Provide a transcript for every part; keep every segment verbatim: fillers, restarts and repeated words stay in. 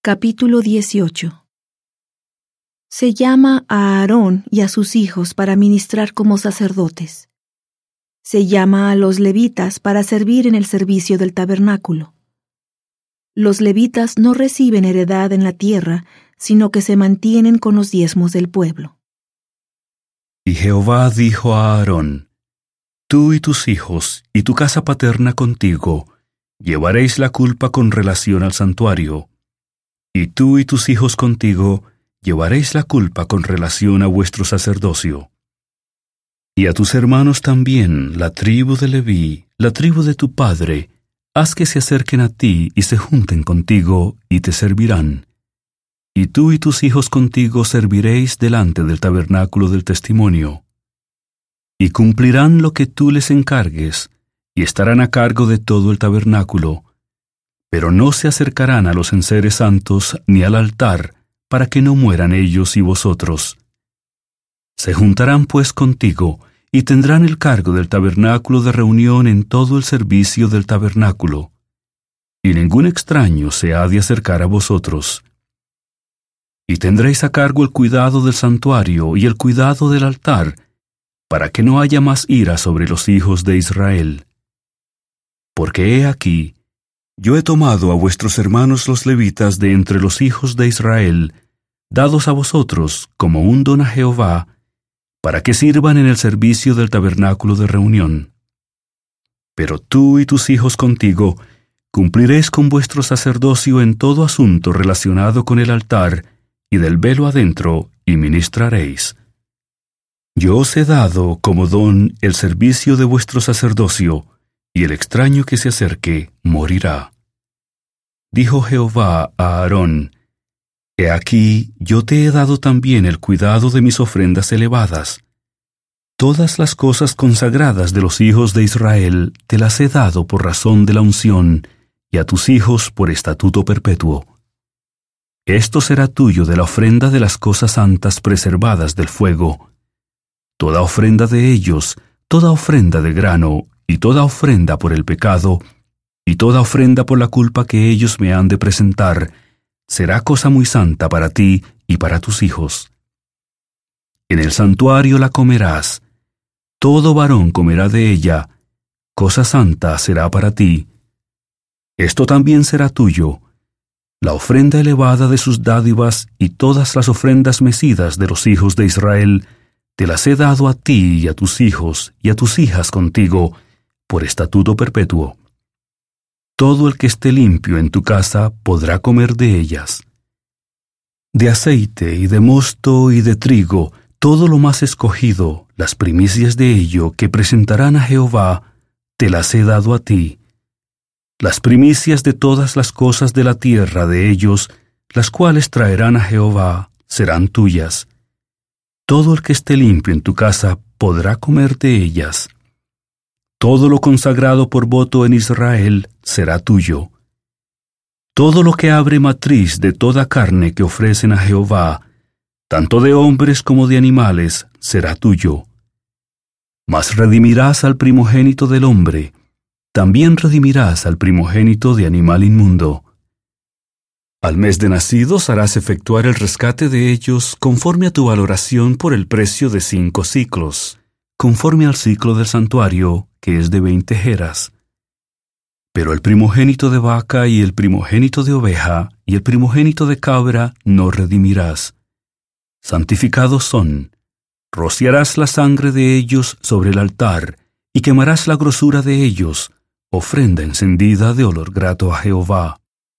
Capítulo dieciocho. Se llama a Aarón y a sus hijos para ministrar como sacerdotes. Se llama a los levitas para servir en el servicio del tabernáculo. Los levitas no reciben heredad en la tierra, sino que se mantienen con los diezmos del pueblo. Y Jehová dijo a Aarón: Tú y tus hijos y tu casa paterna contigo llevaréis la culpa con relación al santuario, y tú y tus hijos contigo llevaréis la culpa con relación a vuestro sacerdocio. Y a tus hermanos también, la tribu de Leví, la tribu de tu padre, haz que se acerquen a ti y se junten contigo y te servirán. Y tú y tus hijos contigo serviréis delante del tabernáculo del testimonio. Y cumplirán lo que tú les encargues, y estarán a cargo de todo el tabernáculo, pero no se acercarán a los enseres santos ni al altar, para que no mueran ellos y vosotros. Se juntarán pues contigo, y tendrán el cargo del tabernáculo de reunión en todo el servicio del tabernáculo, y ningún extraño se ha de acercar a vosotros. Y tendréis a cargo el cuidado del santuario y el cuidado del altar, para que no haya más ira sobre los hijos de Israel. Porque he aquí, yo he tomado a vuestros hermanos los levitas de entre los hijos de Israel, dados a vosotros como un don a Jehová, para que sirvan en el servicio del tabernáculo de reunión. Pero tú y tus hijos contigo cumpliréis con vuestro sacerdocio en todo asunto relacionado con el altar y del velo adentro, y ministraréis. Yo os he dado como don el servicio de vuestro sacerdocio, y el extraño que se acerque morirá. Dijo Jehová a Aarón: He aquí, yo te he dado también el cuidado de mis ofrendas elevadas. Todas las cosas consagradas de los hijos de Israel te las he dado por razón de la unción, y a tus hijos por estatuto perpetuo. Esto será tuyo de la ofrenda de las cosas santas preservadas del fuego. Toda ofrenda de ellos, toda ofrenda de grano, y toda ofrenda por el pecado, y toda ofrenda por la culpa que ellos me han de presentar, será cosa muy santa para ti y para tus hijos. En el santuario la comerás, todo varón comerá de ella, cosa santa será para ti. Esto también será tuyo, la ofrenda elevada de sus dádivas y todas las ofrendas mecidas de los hijos de Israel, te las he dado a ti y a tus hijos y a tus hijas contigo, por estatuto perpetuo. Todo el que esté limpio en tu casa podrá comer de ellas. De aceite y de mosto y de trigo, todo lo más escogido, las primicias de ello que presentarán a Jehová, te las he dado a ti. Las primicias de todas las cosas de la tierra de ellos, las cuales traerán a Jehová, serán tuyas. Todo el que esté limpio en tu casa podrá comer de ellas. Todo lo consagrado por voto en Israel será tuyo. Todo lo que abre matriz de toda carne que ofrecen a Jehová, tanto de hombres como de animales, será tuyo. Mas redimirás al primogénito del hombre, también redimirás al primogénito de animal inmundo. Al mes de nacidos harás efectuar el rescate de ellos conforme a tu valoración por el precio de cinco siclos, conforme al ciclo del santuario, que es de veinte geras. Pero el primogénito de vaca y el primogénito de oveja y el primogénito de cabra no redimirás. Santificados son. Rociarás la sangre de ellos sobre el altar y quemarás la grosura de ellos, ofrenda encendida de olor grato a Jehová.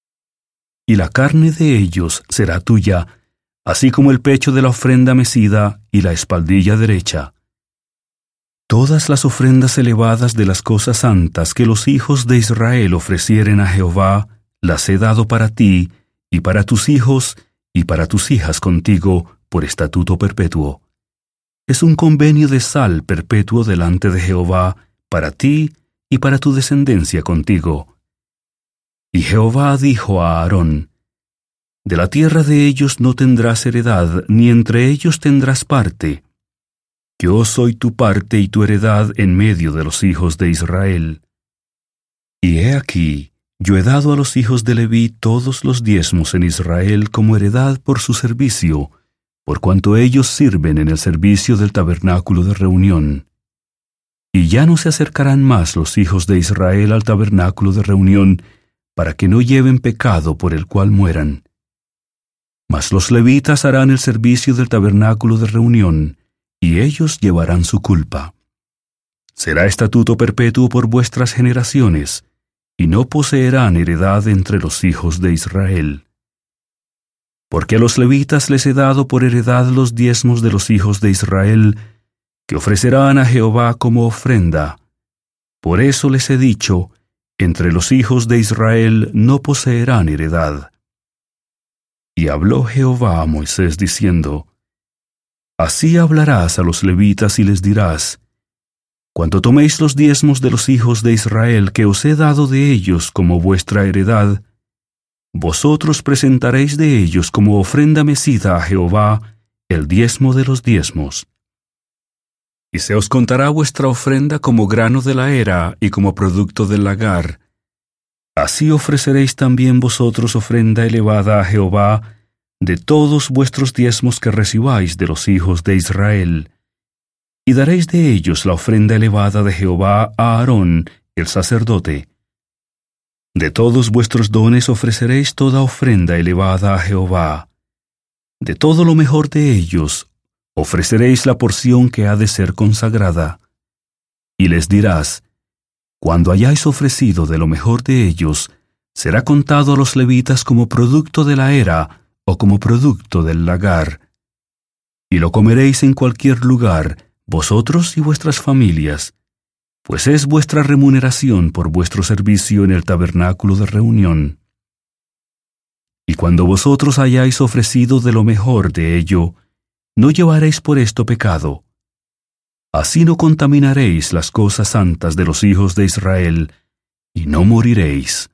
Y la carne de ellos será tuya, así como el pecho de la ofrenda mecida y la espaldilla derecha. Todas las ofrendas elevadas de las cosas santas que los hijos de Israel ofrecieren a Jehová, las he dado para ti, y para tus hijos, y para tus hijas contigo, por estatuto perpetuo. Es un convenio de sal perpetuo delante de Jehová, para ti y para tu descendencia contigo. Y Jehová dijo a Aarón: De la tierra de ellos no tendrás heredad, ni entre ellos tendrás parte. Yo soy tu parte y tu heredad en medio de los hijos de Israel. Y he aquí, Yo he dado a los hijos de Leví todos los diezmos en Israel como heredad por su servicio, por cuanto ellos sirven en el servicio del tabernáculo de reunión. Y ya no se acercarán más los hijos de Israel al tabernáculo de reunión, para que no lleven pecado por el cual mueran. Mas los levitas harán el servicio del tabernáculo de reunión, y ellos llevarán su culpa. Será estatuto perpetuo por vuestras generaciones, y no poseerán heredad entre los hijos de Israel. Porque a los levitas les he dado por heredad los diezmos de los hijos de Israel, que ofrecerán a Jehová como ofrenda. Por eso les he dicho, entre los hijos de Israel no poseerán heredad. Y habló Jehová a Moisés diciendo, Así hablarás a los levitas y les dirás, Cuando toméis los diezmos de los hijos de Israel que os he dado de ellos como vuestra heredad, vosotros presentaréis de ellos como ofrenda mecida a Jehová el diezmo de los diezmos. Y se os contará vuestra ofrenda como grano de la era y como producto del lagar. Así ofreceréis también vosotros ofrenda elevada a Jehová de todos vuestros diezmos que recibáis de los hijos de Israel. Y daréis de ellos la ofrenda elevada de Jehová a Aarón, el sacerdote. De todos vuestros dones ofreceréis toda ofrenda elevada a Jehová. De todo lo mejor de ellos ofreceréis la porción que ha de ser consagrada. Y les dirás, cuando hayáis ofrecido de lo mejor de ellos, será contado a los levitas como producto de la era o como producto del lagar. Y lo comeréis en cualquier lugar, vosotros y vuestras familias, pues es vuestra remuneración por vuestro servicio en el tabernáculo de reunión. Y cuando vosotros hayáis ofrecido de lo mejor de ello, no llevaréis por esto pecado. Así no contaminaréis las cosas santas de los hijos de Israel, y no moriréis.